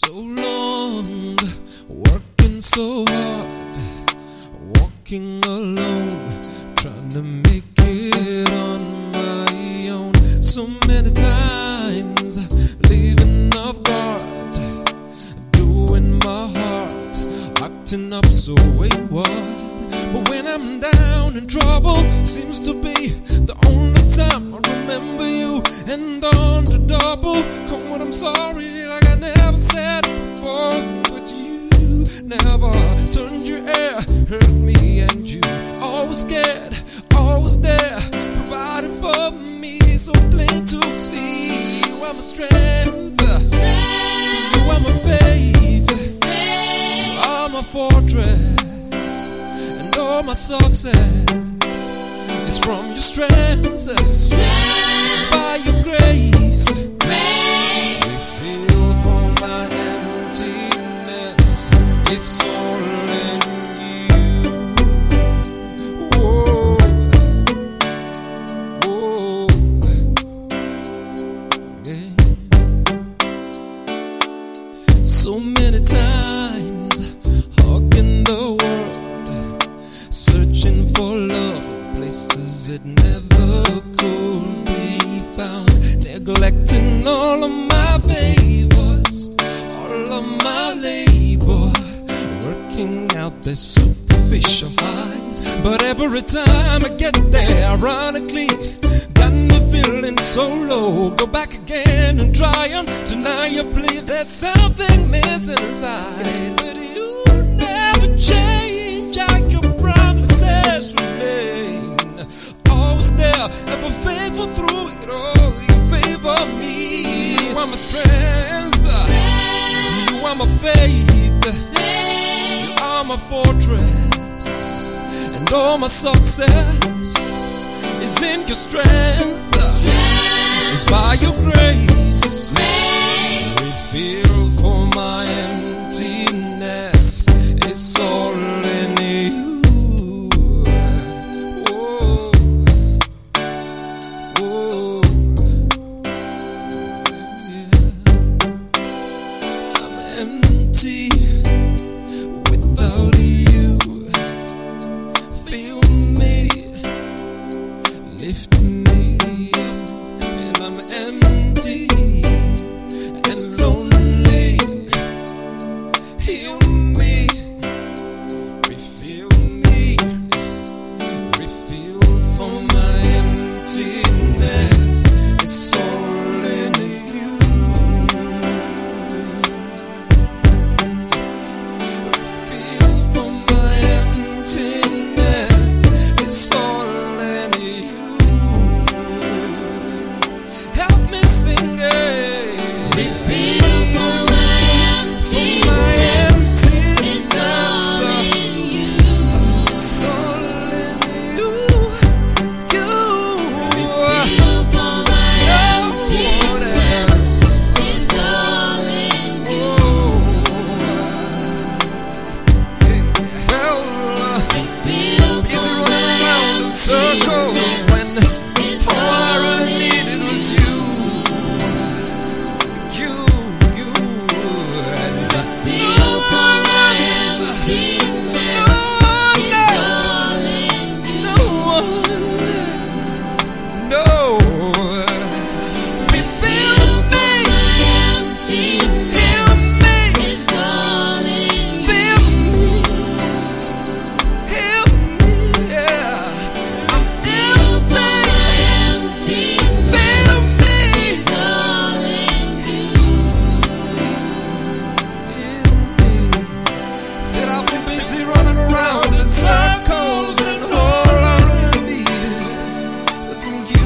So long, working so hard, walking alone, trying to make it on my own. So many times, leaving off guard, doing my heart, acting up so wayward. But when I'm down in trouble, seems to be the only time I remember you. And on the double, come when I'm sorry, like I never said before. But you never turned your ear, hurt me, and you always cared, always there, providing for me. So plain to see, you are my strength, you are my faith, you are my fortress. All my success is from your strength. It's by your grace. Refill for my emptiness. It's all in you. Whoa. Whoa. Yeah. So many times, hugging the world, searching for love, places it never could be found. Neglecting all of my favors, all of my labor, working out the superficial highs. But every time I get there, ironically, got me feeling so low. Go back again and try and deny your plea. There's something missing inside, but you never change. Promises remain, always there, ever faithful through it all. You favor me. You are my strength, you are my faith, you are my fortress, and all my success is in your strength. It's by your grace. Refill for my emptiness. It's all in you. Empty without you. Feel me, lift me, and I'm empty and lonely. Heal me, refill me, refill for my emptiness. It's all in you. It's all in you. Help me sing it. Refill for my emptiness. It's all in you. It's all in you. Refill for my emptiness. It's all in you. Refill for my circles when all I really needed was you. You. And Refill for my emptiness. It's all in you. No. Refill for me. my emptiness. Heal me. It's all in you. Feel me. Heal me. Yeah. I'm Refill for my emptiness. Feel me. It's all in you. Said I've been busy running around in circles, and all I really needed was in you.